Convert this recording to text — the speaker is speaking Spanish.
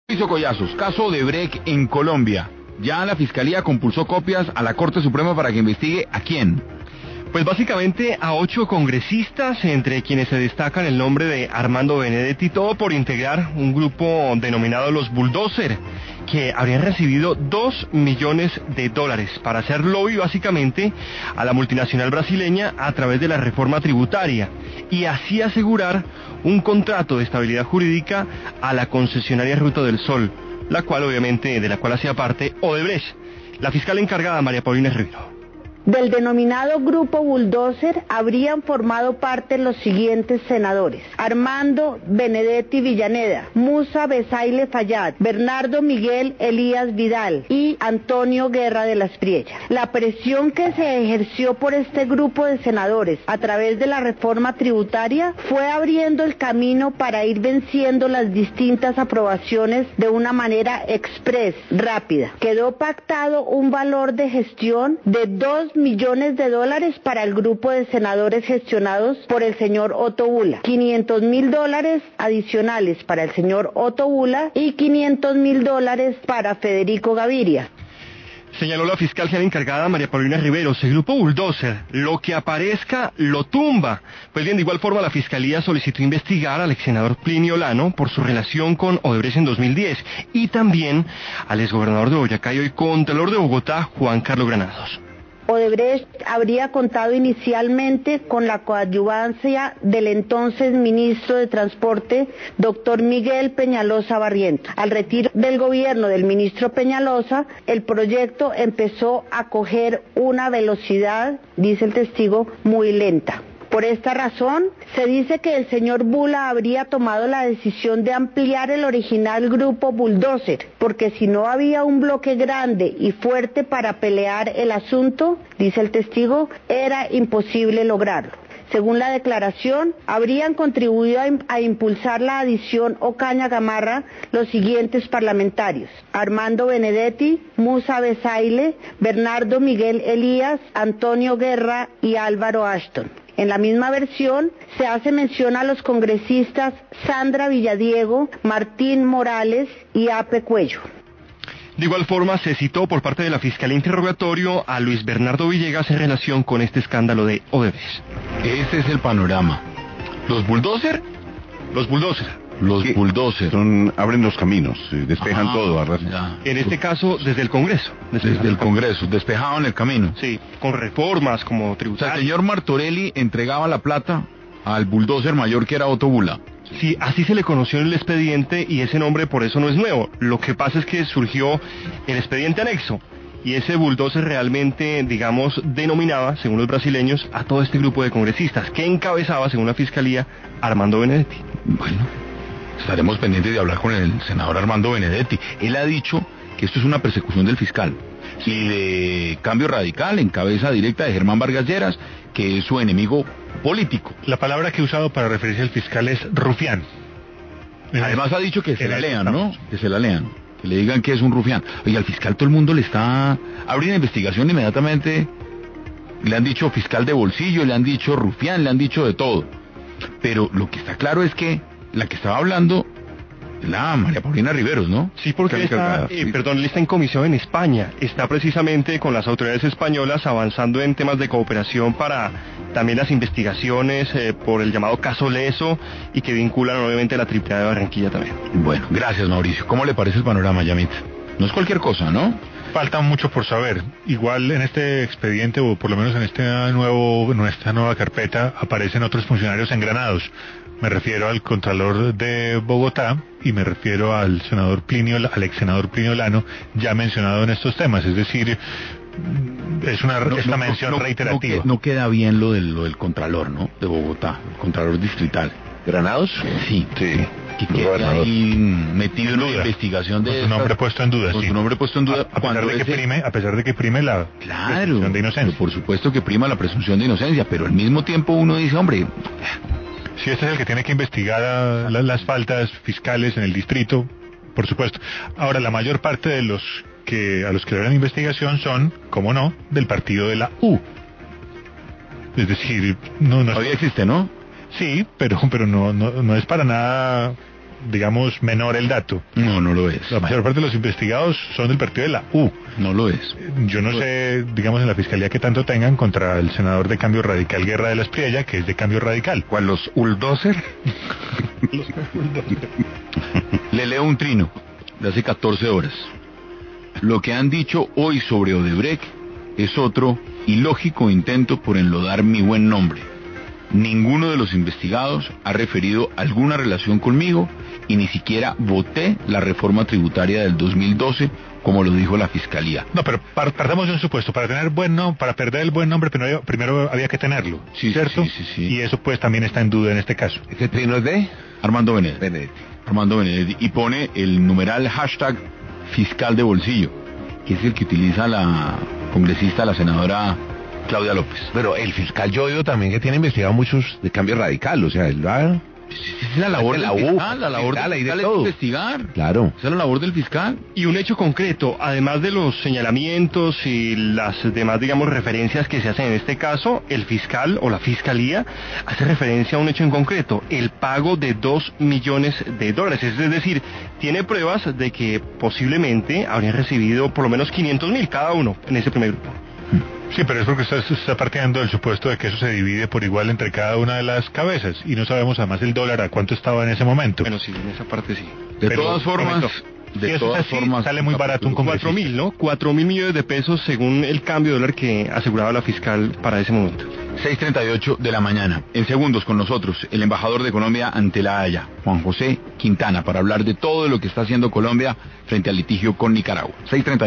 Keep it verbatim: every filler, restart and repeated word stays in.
Mauricio Collazos, caso Odebrecht en Colombia. Ya la Fiscalía compulsó copias a la Corte Suprema para que investigue ¿a quién? Pues básicamente a ocho congresistas, entre quienes se destacan el nombre de Armando Benedetti, todo por integrar un grupo denominado los Bulldozer, que habrían recibido dos millones de dólares para hacer lobby básicamente a la multinacional brasileña a través de la reforma tributaria y así asegurar un contrato de estabilidad jurídica a la concesionaria Ruta del Sol, la cual obviamente de la cual hacía parte Odebrecht. La fiscal encargada, María Paulina Rivero. Del denominado Grupo Bulldozer habrían formado parte los siguientes senadores: Armando Benedetti Villaneda, Musa Besaile Fayad, Bernardo Miguel Elías Vidal y Antonio Guerra de la Espriella. La presión que se ejerció por este grupo de senadores a través de la reforma tributaria fue abriendo el camino para ir venciendo las distintas aprobaciones de una manera express, rápida. Quedó pactado un valor de gestión de dos millones de dólares para el grupo de senadores gestionados por el señor Otto Bula, quinientos mil dólares adicionales para el señor Otto Bula y quinientos mil dólares para Federico Gaviria. Señaló la fiscal general encargada, María Paulina Riveros, el grupo Bulldozer, lo que aparezca lo tumba. Pues bien, de igual forma la fiscalía solicitó investigar al ex senador Plinio Lano por su relación con Odebrecht en dos mil diez y también al exgobernador de Boyacá y hoy contralor de Bogotá, Juan Carlos Granados. Odebrecht habría contado inicialmente con la coadyuvancia del entonces ministro de Transporte, doctor Miguel Peñalosa Barrientos. Al retiro del gobierno del ministro Peñalosa, el proyecto empezó a coger una velocidad, dice el testigo, muy lenta. Por esta razón, se dice que el señor Bula habría tomado la decisión de ampliar el original grupo Bulldozer, porque si no había un bloque grande y fuerte para pelear el asunto, dice el testigo, era imposible lograrlo. Según la declaración, habrían contribuido a, a impulsar la adición Ocaña Gamarra los siguientes parlamentarios: Armando Benedetti, Musa Besaile, Bernardo Miguel Elías, Antonio Guerra y Álvaro Ashton. En la misma versión se hace mención a los congresistas Sandra Villadiego, Martín Morales y Ape Cuello. De igual forma se citó por parte de la Fiscalía interrogatorio a Luis Bernardo Villegas en relación con este escándalo de Odebrecht. Ese es el panorama. ¿Los Bulldozer? Los Bulldozer. Los ¿Qué? Bulldozer. Son, abren los caminos, despejan Ah, todo. Arras... En este caso, desde el Congreso. Desde el Congreso, despejaban el camino. Sí, con reformas como O sea, tributarias. el señor Martorelli entregaba la plata al Bulldozer mayor que era Otto Bula. Sí, así se le conoció en el expediente y ese nombre por eso no es nuevo. Lo que pasa es que surgió el expediente anexo y ese Bulldozer realmente, digamos, denominaba, según los brasileños, a todo este grupo de congresistas que encabezaba, según la Fiscalía, Armando Benedetti. Bueno, estaremos pendientes de hablar con el senador Armando Benedetti. Él ha dicho que esto es una persecución del fiscal y de Cambio Radical en cabeza directa de Germán Vargas Lleras, que es su enemigo político. La palabra que he usado para referirse al fiscal es rufián. Además ha dicho que se en la el- lean, ¿no? Que se la lean, que le digan que es un rufián. Oye, al fiscal todo el mundo le está abriendo investigación inmediatamente. Le han dicho fiscal de bolsillo, le han dicho rufián, le han dicho de todo. Pero lo que está claro es que la que estaba hablando es la María Paulina Riveros, ¿no? Sí, porque él está, eh, perdón, él está en comisión en España. Está precisamente con las autoridades españolas avanzando en temas de cooperación para también las investigaciones eh, por el llamado caso Leso y que vinculan obviamente a la Triple A de Barranquilla también. Bueno, gracias Mauricio. ¿Cómo le parece el panorama, Yamit? No es cualquier cosa, ¿no? Falta mucho por saber. Igual en este expediente, o por lo menos en este nuevo, en esta nueva carpeta, aparecen otros funcionarios engranados. Me refiero al Contralor de Bogotá y me refiero al senador Plinio, al ex senador Plinio Lano, ya mencionado en estos temas. Es decir, es una No, esta no, mención no, reiterativa. No, que- no queda bien lo del, lo del Contralor, ¿no? De Bogotá, el Contralor Distrital. ¿Granados? Sí. Sí. Que quede Gobernador. ahí metido en En la duda. investigación de Con su estas- nombre puesto en duda, con sí. su nombre puesto en duda. A, a pesar cuando de que ese- prime, a pesar de que prime la Claro, presunción de inocencia. pero por supuesto que prima la presunción de inocencia, pero al mismo tiempo uno dice, hombre, Si este es el que tiene que investigar a la- las faltas fiscales en el distrito, por supuesto. Ahora, la mayor parte de los que a los que le dan investigación son, como no, del partido de la U. Es decir, no, no todavía existe, ¿no? sí, pero pero no, no no es para nada digamos, menor el dato. No, no lo es. La mayor parte de los investigados son del partido de la U. No lo es. Yo no sé, digamos, en la fiscalía que tanto tengan contra el senador de Cambio Radical, Guerra de la Espriella, que es de Cambio Radical. ¿Cuál, los Uldoser? Le leo un trino de hace catorce horas. Lo que han dicho hoy sobre Odebrecht es otro ilógico intento por enlodar mi buen nombre. Ninguno de los investigados ha referido alguna relación conmigo y ni siquiera voté la reforma tributaria del dos mil doce, como lo dijo la Fiscalía. No, pero par- partamos de un supuesto. Para tener buen nombre, para perder el buen nombre, primero, primero había que tenerlo, Sí, ¿cierto? sí, sí, sí. Y eso pues también está en duda en este caso. ¿Ese trino es de? Armando Benedetti. Benedetti. Armando Benedetti. Y pone el numeral hashtag fiscal de bolsillo, que es el que utiliza la congresista, la senadora Claudia López. Pero el fiscal yo oigo también que tiene investigado muchos de Cambio Radical, o sea, él va... Esa es la labor Es del la U, fiscal, la labor fiscal, del ahí de fiscal es todo. investigar. Claro. Esa es la labor del fiscal. Y un hecho concreto, además de los señalamientos y las demás, digamos, referencias que se hacen en este caso, el fiscal o la fiscalía hace referencia a un hecho en concreto, el pago de dos millones de dólares. Es decir, tiene pruebas de que posiblemente habrían recibido por lo menos quinientos mil cada uno en ese primer grupo. Sí, pero es porque usted está partiendo del supuesto de que eso se divide por igual entre cada una de las cabezas y no sabemos además el dólar a cuánto estaba en ese momento. Bueno, sí, en esa parte sí. De Pero, todas formas, momento, de si eso todas es así, formas sale muy barato un congresista. Cuatro mil, ¿no? Cuatro mil millones de pesos según el cambio de dólar que aseguraba la fiscal para ese momento. seis treinta y ocho de la mañana. En segundos con nosotros, el embajador de Colombia ante la Haya, Juan José Quintana, para hablar de todo lo que está haciendo Colombia frente al litigio con Nicaragua. seis treinta y ocho.